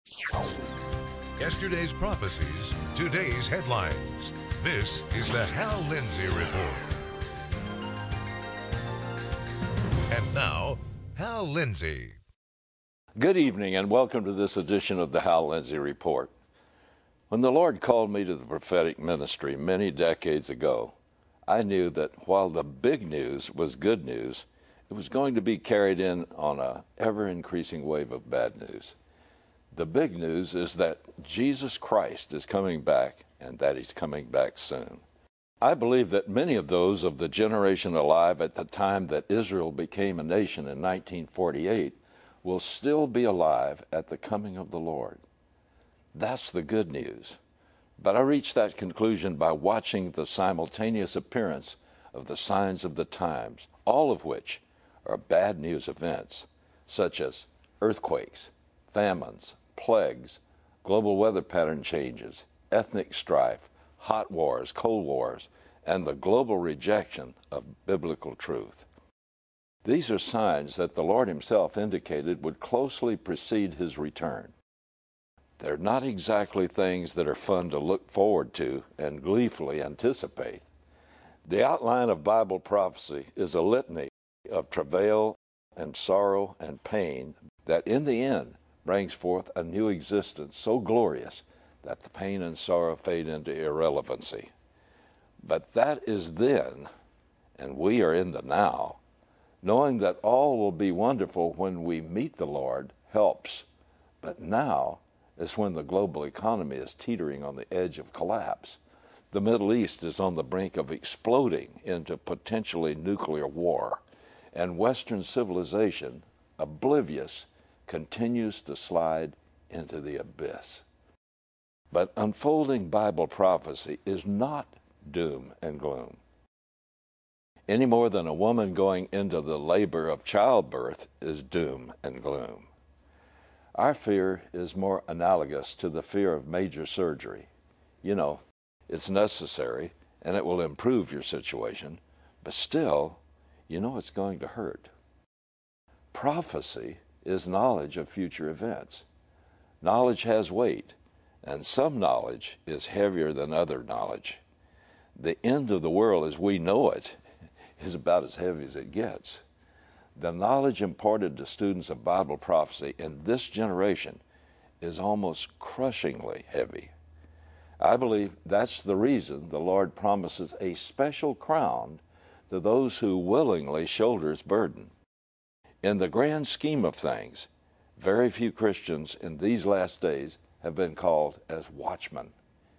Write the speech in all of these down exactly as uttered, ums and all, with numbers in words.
Yesterday's prophecies, today's headlines. This is the Hal Lindsey Report. And now, Hal Lindsey. Good evening and welcome to this edition of the Hal Lindsey Report. When the Lord called me to the prophetic ministry many decades ago, I knew that while the big news was good news, it was going to be carried in on an ever-increasing wave of bad news. The big news is that Jesus Christ is coming back and that he's coming back soon. I believe that many of those of the generation alive at the time that Israel became a nation in nineteen forty-eight will still be alive at the coming of the Lord. That's the good news. But I reached that conclusion by watching the simultaneous appearance of the signs of the times, all of which are bad news events, such as earthquakes, famines, plagues, global weather pattern changes, ethnic strife, hot wars, cold wars, and the global rejection of biblical truth. These are signs that the Lord himself indicated would closely precede his return. They're not exactly things that are fun to look forward to and gleefully anticipate. The outline of Bible prophecy is a litany of travail and sorrow and pain that in the end brings forth a new existence so glorious that the pain and sorrow fade into irrelevancy. But that is then, and we are in the now. Knowing that all will be wonderful when we meet the Lord helps, but now is when the global economy is teetering on the edge of collapse. The Middle East is on the brink of exploding into potentially nuclear war, and Western civilization, oblivious, continues to slide into the abyss. But unfolding Bible prophecy is not doom and gloom. Any more than a woman going into the labor of childbirth is doom and gloom. Our fear is more analogous to the fear of major surgery. You know, it's necessary and it will improve your situation, but still, you know it's going to hurt. Prophecy is knowledge of future events. Knowledge has weight, and some knowledge is heavier than other knowledge. The end of the world as we know it is about as heavy as it gets. The knowledge imparted to students of Bible prophecy in this generation is almost crushingly heavy. I believe that's the reason the Lord promises a special crown to those who willingly shoulder his burden. In the grand scheme of things, very few Christians in these last days have been called as watchmen.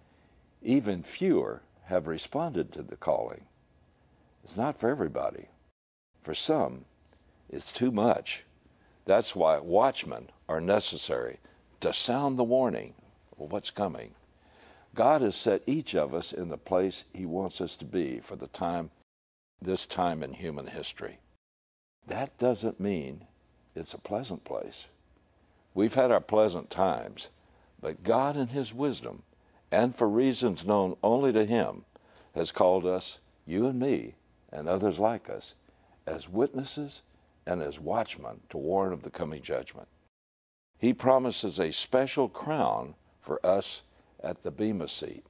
Even fewer have responded to the calling. It's not for everybody. For some, it's too much. That's why watchmen are necessary to sound the warning of what's coming. God has set each of us in the place he wants us to be for the time, this time in human history. That doesn't mean it's a pleasant place. We've had our pleasant times, but God in his wisdom, and for reasons known only to him, has called us, you and me, and others like us, as witnesses and as watchmen to warn of the coming judgment. He promises a special crown for us at the Bema seat.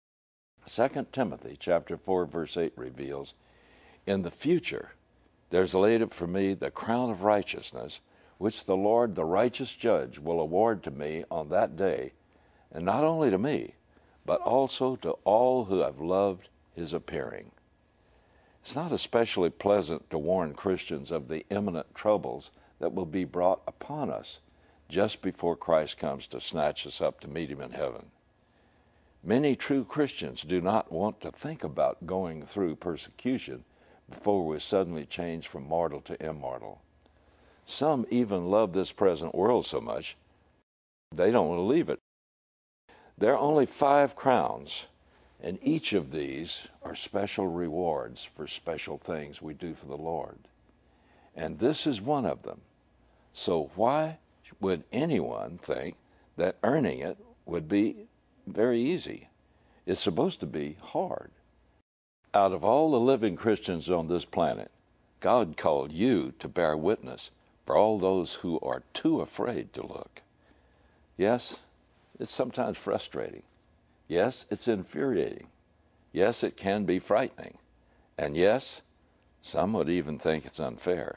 Second Timothy chapter four, verse eight reveals, in the future, there's laid up for me the crown of righteousness, which the Lord, the righteous judge, will award to me on that day, and not only to me, but also to all who have loved his appearing. It's not especially pleasant to warn Christians of the imminent troubles that will be brought upon us just before Christ comes to snatch us up to meet him in heaven. Many true Christians do not want to think about going through persecution before we suddenly change from mortal to immortal. Some even love this present world so much, they don't want to leave it. There are only five crowns, and each of these are special rewards for special things we do for the Lord. And this is one of them. So why would anyone think that earning it would be very easy? It's supposed to be hard. Out of all the living Christians on this planet, God called you to bear witness for all those who are too afraid to look. Yes, it's sometimes frustrating. Yes, it's infuriating. Yes, it can be frightening. And yes, some would even think it's unfair.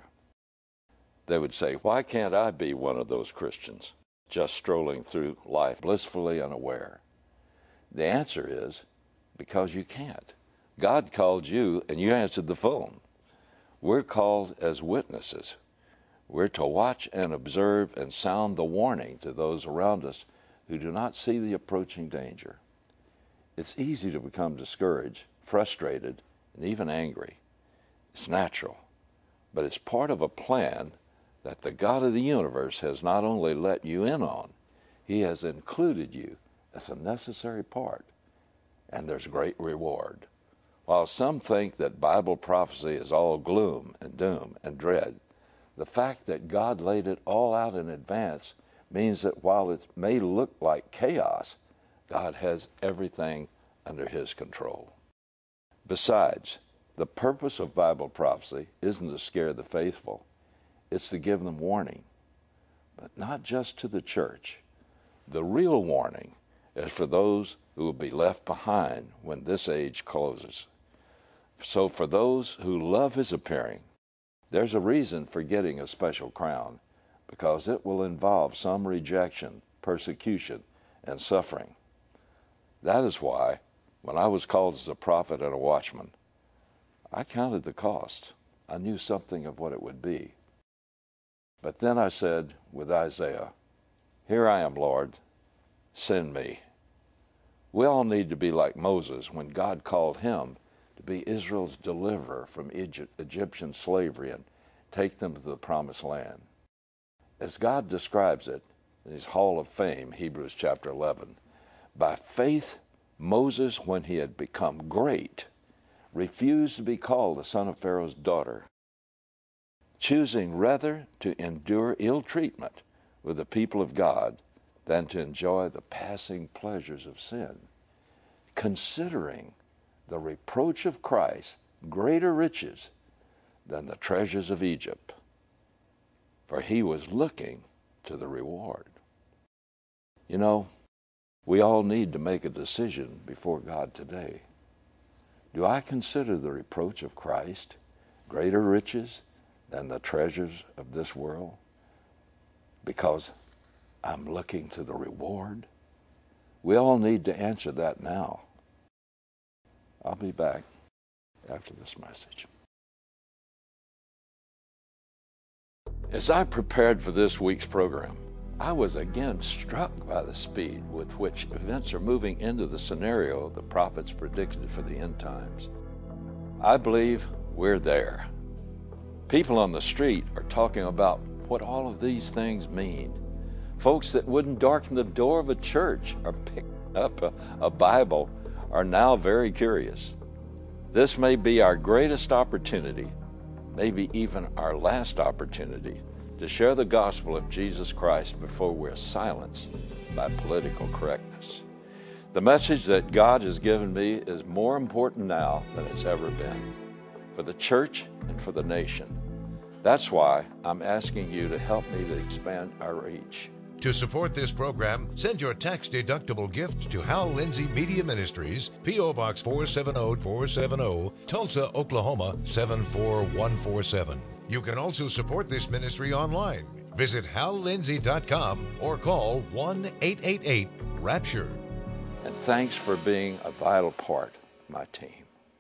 They would say, why can't I be one of those Christians just strolling through life blissfully unaware? The answer is, because you can't. God called you and you answered the phone. We're called as witnesses. We're to watch and observe and sound the warning to those around us who do not see the approaching danger. It's easy to become discouraged, frustrated, and even angry. It's natural, but it's part of a plan that the God of the universe has not only let you in on, He has included you as a necessary part, and there's great reward. While some think that Bible prophecy is all gloom and doom and dread, the fact that God laid it all out in advance means that while it may look like chaos, God has everything under His control. Besides, the purpose of Bible prophecy isn't to scare the faithful. It's to give them warning, but not just to the church. The real warning is for those who will be left behind when this age closes. So for those who love His appearing, there's a reason for getting a special crown, because it will involve some rejection, persecution, and suffering. That is why, when I was called as a prophet and a watchman, I counted the cost. I knew something of what it would be. But then I said with Isaiah, "Here I am, Lord, send me." We all need to be like Moses when God called him to be Israel's deliverer from Egypt, Egyptian slavery and take them to the promised land. As God describes it in His Hall of Fame, Hebrews chapter eleven, by faith Moses, when he had become great, refused to be called the son of Pharaoh's daughter, choosing rather to endure ill treatment with the people of God than to enjoy the passing pleasures of sin, considering the reproach of Christ greater riches than the treasures of Egypt, for he was looking to the reward. You know, we all need to make a decision before God today. Do I consider the reproach of Christ greater riches than the treasures of this world? Because I'm looking to the reward. We all need to answer that now. I'll be back after this message. As I prepared for this week's program, I was again struck by the speed with which events are moving into the scenario the prophets predicted for the end times. I believe we're there. People on the street are talking about what all of these things mean. Folks that wouldn't darken the door of a church or pick up a, a Bible are now very curious. This may be our greatest opportunity, maybe even our last opportunity, to share the gospel of Jesus Christ before we're silenced by political correctness. The message that God has given me is more important now than it's ever been, for the church and for the nation. That's why I'm asking you to help me to expand our reach. To support this program, send your tax-deductible gift to Hal Lindsey Media Ministries, P O. Box four seven zero four seven zero, Tulsa, Oklahoma seven four one four seven. You can also support this ministry online. Visit hal lindsey dot com or call one eight eight eight RAPTURE. And thanks for being a vital part of my team.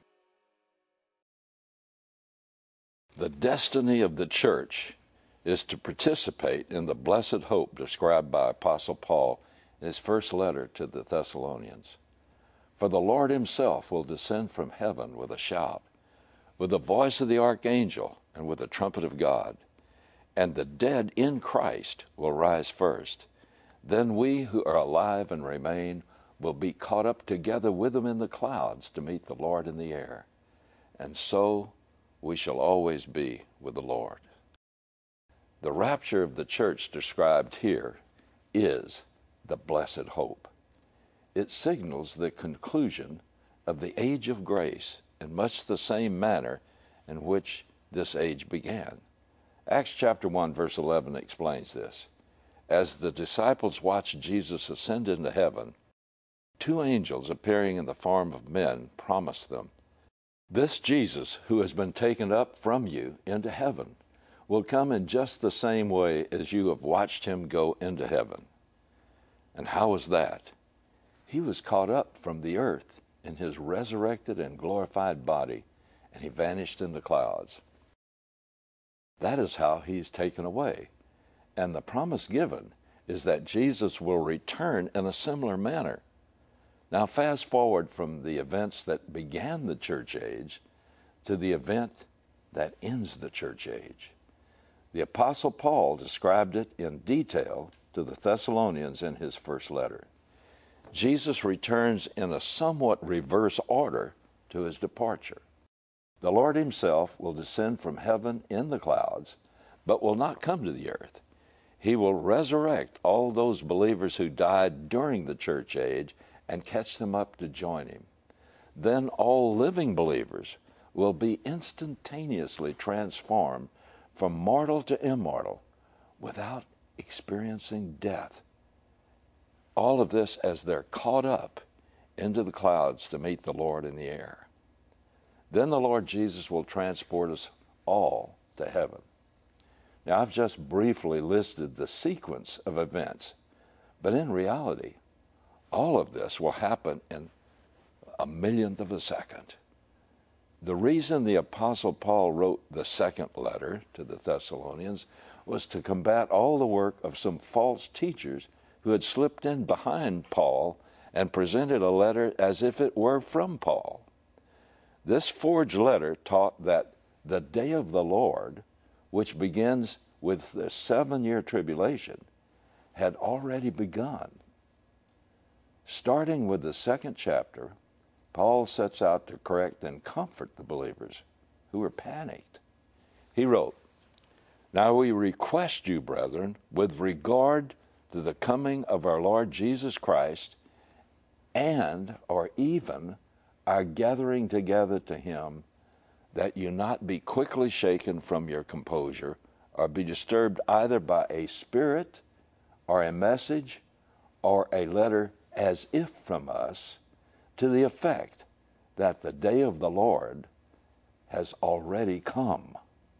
The destiny of the church is to participate in the blessed hope described by Apostle Paul in his first letter to the Thessalonians. For the Lord Himself will descend from heaven with a shout, with the voice of the archangel, and with the trumpet of God. And the dead in Christ will rise first. Then we who are alive and remain will be caught up together with them in the clouds to meet the Lord in the air. And so we shall always be with the Lord. The rapture of the church described here is the blessed hope. It signals the conclusion of the age of grace in much the same manner in which this age began. Acts chapter one verse eleven explains this. As the disciples watched Jesus ascend into heaven, two angels appearing in the form of men promised them, "This Jesus who has been taken up from you into heaven will come in just the same way as you have watched him go into heaven." And how was that? He was caught up from the earth in his resurrected and glorified body, and he vanished in the clouds. That is how he's taken away. And the promise given is that Jesus will return in a similar manner. Now fast forward from the events that began the church age to the event that ends the church age. The Apostle Paul described it in detail to the Thessalonians in his first letter. Jesus returns in a somewhat reverse order to his departure. The Lord himself will descend from heaven in the clouds, but will not come to the earth. He will resurrect all those believers who died during the church age and catch them up to join him. Then all living believers will be instantaneously transformed from mortal to immortal without experiencing death. All of this as they're caught up into the clouds to meet the Lord in the air. Then the Lord Jesus will transport us all to heaven. Now, I've just briefly listed the sequence of events, but in reality, all of this will happen in a millionth of a second. The reason the Apostle Paul wrote the second letter to the Thessalonians was to combat all the work of some false teachers who had slipped in behind Paul and presented a letter as if it were from Paul. This forged letter taught that the day of the Lord, which begins with the seven-year tribulation, had already begun. Starting with the second chapter, Paul sets out to correct and comfort the believers who were panicked. He wrote, "Now we request you, brethren, with regard to the coming of our Lord Jesus Christ, and, or even, our gathering together to him, that you not be quickly shaken from your composure, or be disturbed either by a spirit, or a message, or a letter as if from us, to the effect that the day of the Lord has already come."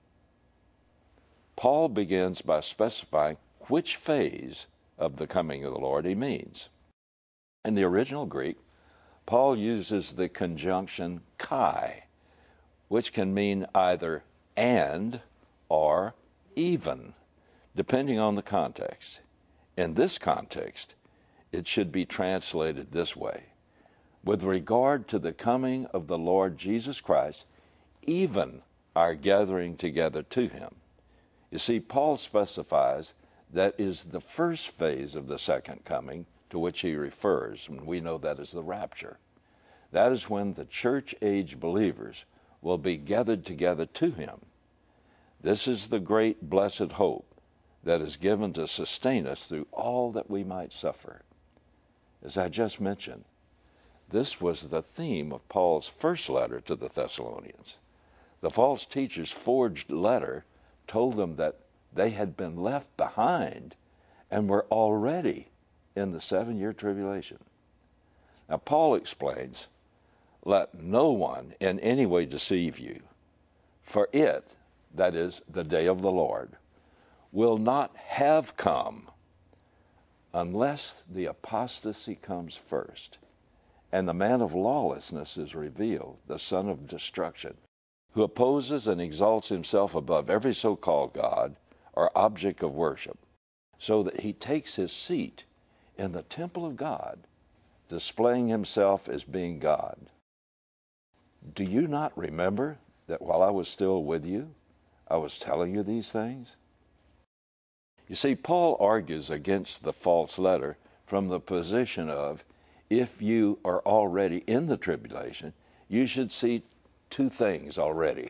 Paul begins by specifying which phase of the coming of the Lord he means. In the original Greek, Paul uses the conjunction kai, which can mean either and or even, depending on the context. In this context, it should be translated this way: with regard to the coming of the Lord Jesus Christ, even our gathering together to him. You see, Paul specifies that is the first phase of the second coming to which he refers, and we know that is the rapture. That is when the church-age believers will be gathered together to him. This is the great blessed hope that is given to sustain us through all that we might suffer. As I just mentioned, this was the theme of Paul's first letter to the Thessalonians. The false teacher's forged letter told them that they had been left behind and were already in the seven-year tribulation. Now, Paul explains, "Let no one in any way deceive you, for it," that is, the day of the Lord, "will not have come unless the apostasy comes first, and the man of lawlessness is revealed, the son of destruction, who opposes and exalts himself above every so-called God or object of worship, so that he takes his seat in the temple of God, displaying himself as being God. Do you not remember that while I was still with you, I was telling you these things?" You see, Paul argues against the false letter from the position of, if you are already in the tribulation, you should see two things already.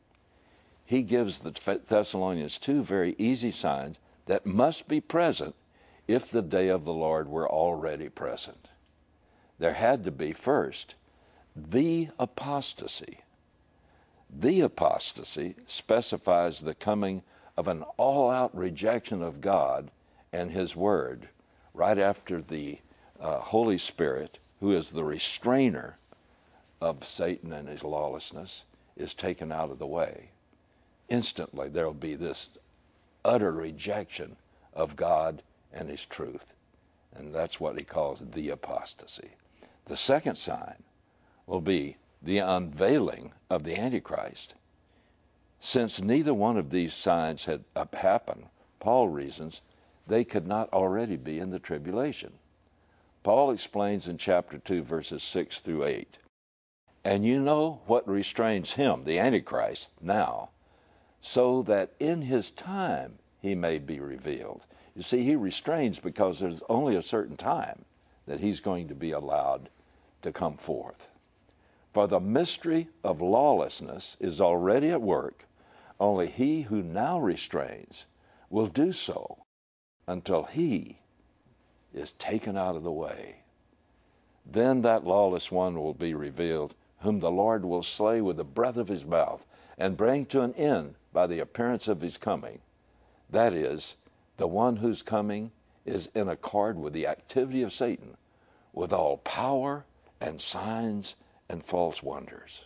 He gives the Thessalonians two very easy signs that must be present if the day of the Lord were already present. There had to be, first, the apostasy. The apostasy specifies the coming of an all-out rejection of God and his word, right after the uh, Holy Spirit, who is the restrainer of Satan and his lawlessness, is taken out of the way, instantly there will be this utter rejection of God and his truth. And that's what he calls the apostasy. The second sign will be the unveiling of the Antichrist. Since neither one of these signs had happened, Paul reasons they could not already be in the tribulation. Paul explains in chapter two, verses six through eight, "And you know what restrains him, the Antichrist, now, so that in his time he may be revealed." You see, he restrains because there's only a certain time that he's going to be allowed to come forth. "For the mystery of lawlessness is already at work, only he who now restrains will do so until he is taken out of the way. Then that lawless one will be revealed, whom the Lord will slay with the breath of his mouth, and bring to an end by the appearance of his coming. That is, the one whose coming is in accord with the activity of Satan, with all power and signs and false wonders."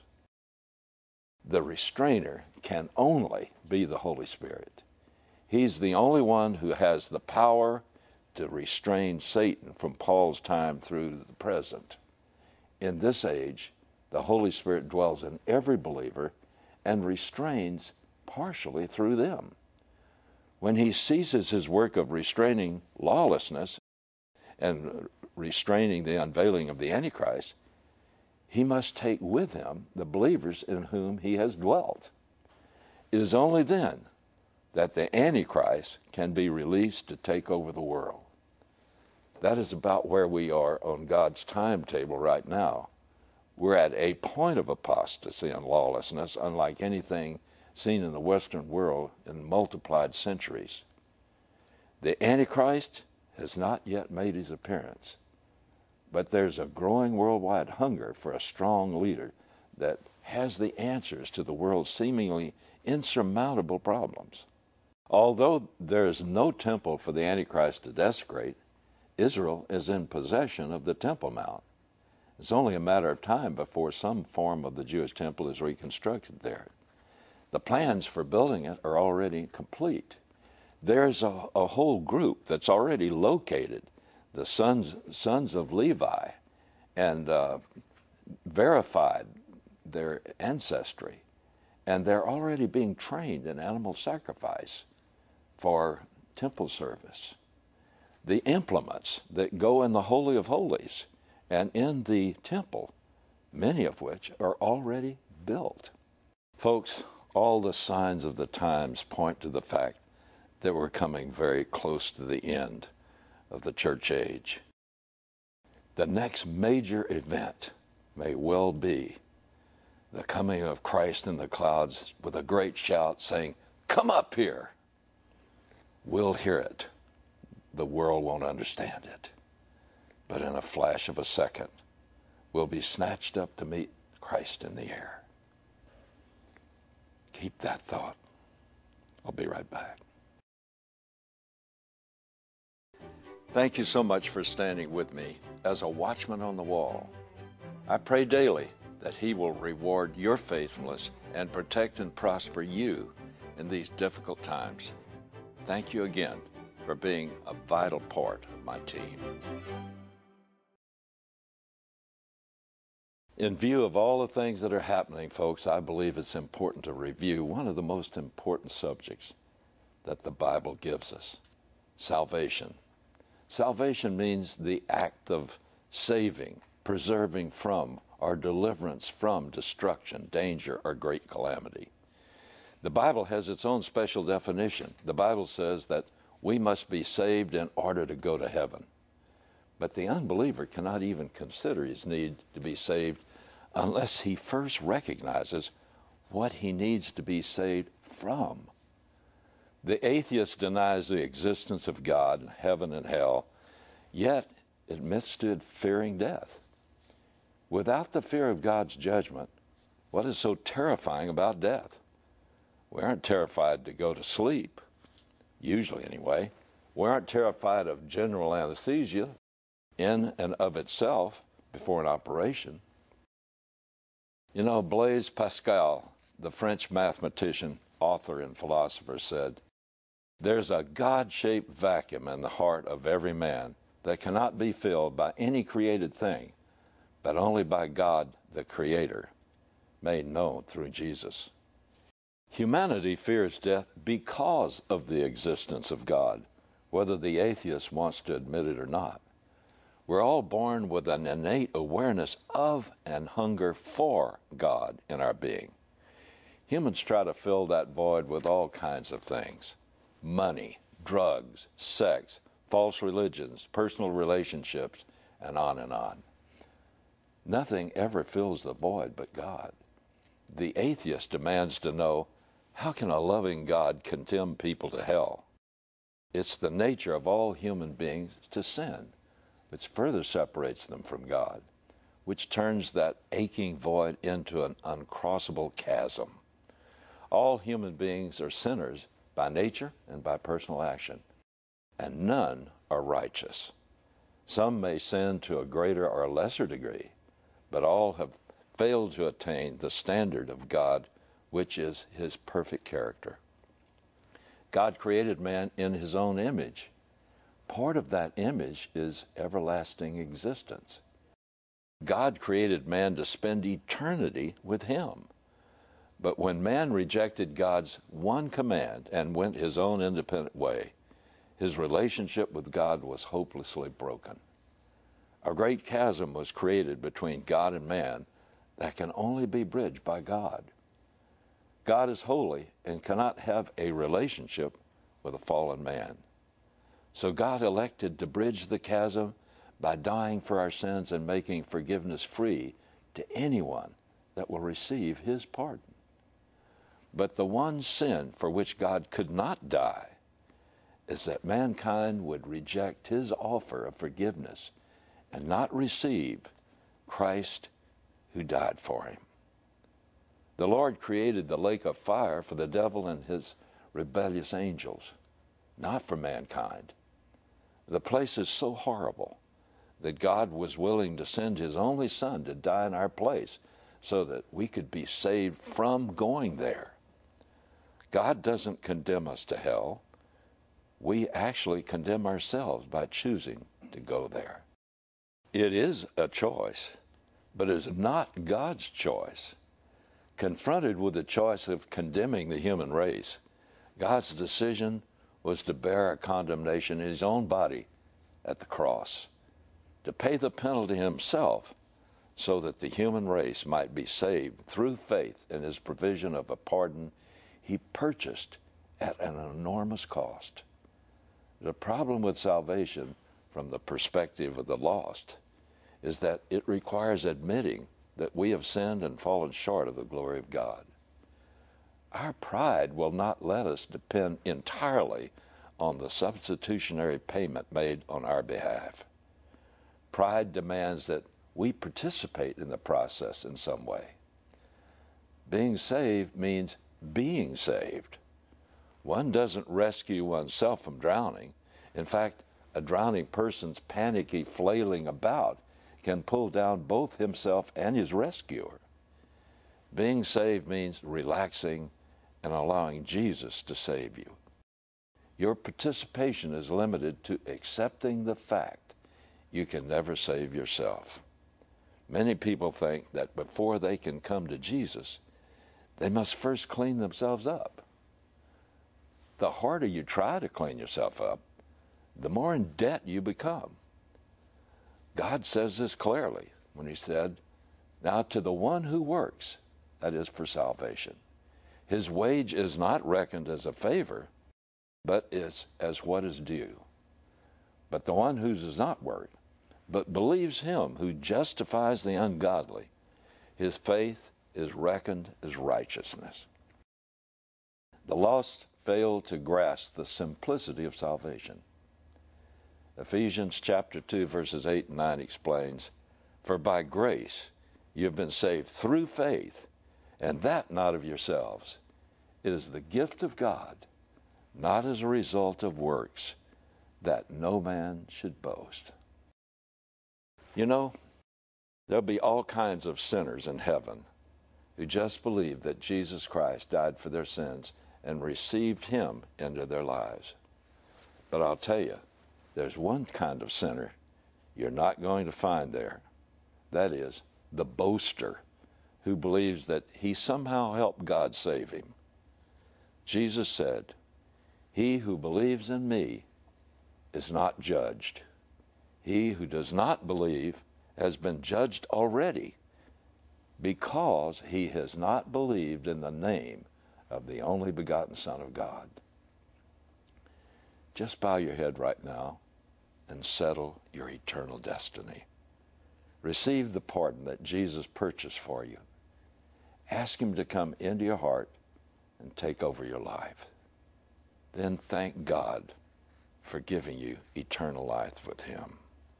The restrainer can only be the Holy Spirit. He's the only one who has the power to restrain Satan from Paul's time through the present. In this age, the Holy Spirit dwells in every believer and restrains partially through them. When he ceases his work of restraining lawlessness and restraining the unveiling of the Antichrist, he must take with him the believers in whom he has dwelt. It is only then that the Antichrist can be released to take over the world. That is about where we are on God's timetable right now. We're at a point of apostasy and lawlessness unlike anything seen in the Western world in multiplied centuries. The Antichrist has not yet made his appearance, but there's a growing worldwide hunger for a strong leader that has the answers to the world's seemingly insurmountable problems. Although there is no temple for the Antichrist to desecrate, Israel is in possession of the Temple Mount. It's only a matter of time before some form of the Jewish temple is reconstructed there. The plans for building it are already complete. There's a, a whole group that's already located, the sons, sons of Levi, and uh, verified their ancestry. And they're already being trained in animal sacrifice for temple service. The implements that go in the Holy of Holies and in the temple, many of which are already built. Folks, all the signs of the times point to the fact that we're coming very close to the end of the church age. The next major event may well be the coming of Christ in the clouds with a great shout saying, "Come up here." We'll hear it. The world won't understand it. But in a flash of a second, we'll be snatched up to meet Christ in the air. Keep that thought. I'll be right back. Thank you so much for standing with me as a watchman on the wall. I pray daily that He will reward your faithfulness and protect and prosper you in these difficult times. Thank you again for being a vital part of my team. In view of all the things that are happening, folks, I believe it's important to review one of the most important subjects that the Bible gives us: salvation. Salvation means the act of saving, preserving from, or deliverance from destruction, danger, or great calamity. The Bible has its own special definition. The Bible says that we must be saved in order to go to heaven. But the unbeliever cannot even consider his need to be saved unless he first recognizes what he needs to be saved from. The atheist denies the existence of God, heaven, and hell, yet admits to fearing death. Without the fear of God's judgment, what is so terrifying about death? We aren't terrified to go to sleep, usually anyway. We aren't terrified of general anesthesia in and of itself before an operation. You know, Blaise Pascal, the French mathematician, author, and philosopher, said, "There's a God-shaped vacuum in the heart of every man that cannot be filled by any created thing, but only by God, the Creator, made known through Jesus." Humanity fears death because of the existence of God, whether the atheist wants to admit it or not. We're all born with an innate awareness of and hunger for God in our being. Humans try to fill that void with all kinds of things: money, drugs, sex, false religions, personal relationships, and on and on. Nothing ever fills the void but God. The atheist demands to know, how can a loving God condemn people to hell? It's the nature of all human beings to sin, which further separates them from God, which turns that aching void into an uncrossable chasm. All human beings are sinners by nature and by personal action, and none are righteous. Some may sin to a greater or lesser degree, but all have failed to attain the standard of God, which is His perfect character. God created man in His own image. Part of that image is everlasting existence. God created man to spend eternity with Him. But when man rejected God's one command and went his own independent way, his relationship with God was hopelessly broken. A great chasm was created between God and man that can only be bridged by God. God is holy and cannot have a relationship with a fallen man. So God elected to bridge the chasm by dying for our sins and making forgiveness free to anyone that will receive His pardon. But the one sin for which God could not die is that mankind would reject His offer of forgiveness and not receive Christ who died for him. The Lord created the lake of fire for the devil and his rebellious angels, not for mankind. The place is so horrible that God was willing to send His only Son to die in our place so that we could be saved from going there. God doesn't condemn us to hell. We actually condemn ourselves by choosing to go there. It is a choice, but it is not God's choice. Confronted with the choice of condemning the human race, God's decision was to bear our condemnation in His own body at the cross, to pay the penalty Himself so that the human race might be saved through faith in His provision of a pardon He purchased at an enormous cost. The problem with salvation from the perspective of the lost is that it requires admitting that we have sinned and fallen short of the glory of God. Our pride will not let us depend entirely on the substitutionary payment made on our behalf. Pride demands that we participate in the process in some way. Being saved means being saved. One doesn't rescue oneself from drowning. In fact, a drowning person's panicky flailing about can pull down both himself and his rescuer. Being saved means relaxing and allowing Jesus to save you. Your participation is limited to accepting the fact you can never save yourself. Many people think that before they can come to Jesus, they must first clean themselves up. The harder you try to clean yourself up, the more in debt you become. God says this clearly when He said, "Now to the one who works, that is for salvation, his wage is not reckoned as a favor, but is as what is due. But the one who does not work, but believes Him who justifies the ungodly, his faith is reckoned as righteousness." The lost fail to grasp the simplicity of salvation. Ephesians chapter two, verses eight and nine explains, "For by grace you have been saved through faith, and that not of yourselves. It is the gift of God, not as a result of works, that no man should boast. You know, there'll be all kinds of sinners in heaven who just believe that Jesus Christ died for their sins and received him into their lives. But I'll tell you, there's one kind of sinner you're not going to find there. That is, the boaster who believes that he somehow helped God save him. Jesus said, "He who believes in me is not judged. He who does not believe has been judged already, because he has not believed in the name of the only begotten Son of God." Just bow your head right now and settle your eternal destiny. Receive the pardon that Jesus purchased for you. Ask him to come into your heart and take over your life. Then thank God for giving you eternal life with him.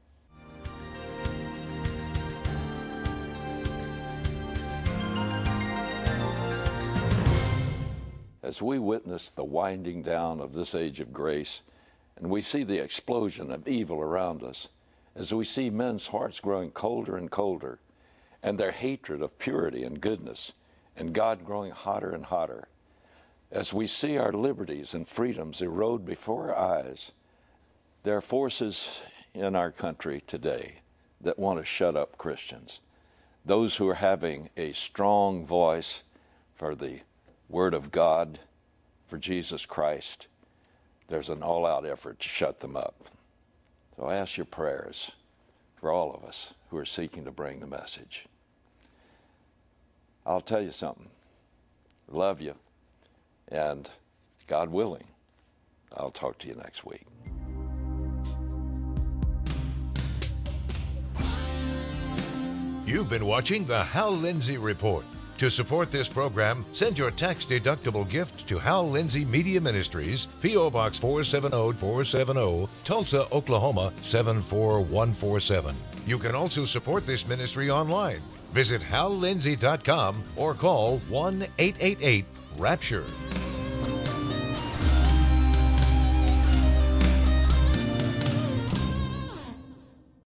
As we witness the winding down of this age of grace, and we see the explosion of evil around us, as we see men's hearts growing colder and colder, and their hatred of purity and goodness, and God growing hotter and hotter, as we see our liberties and freedoms erode before our eyes, there are forces in our country today that want to shut up Christians. Those who are having a strong voice for the Word of God, for Jesus Christ, there's an all-out effort to shut them up. So I ask your prayers for all of us who are seeking to bring the message. I'll tell you something. Love you. And God willing, I'll talk to you next week. You've been watching the Hal Lindsey Report. To support this program, send your tax-deductible gift to Hal Lindsey Media Ministries, P O. Box four seven zero four seven zero, Tulsa, Oklahoma seven four one four seven. You can also support this ministry online. Visit hal lindsey dot com or call one eight eight eight RAPTURE.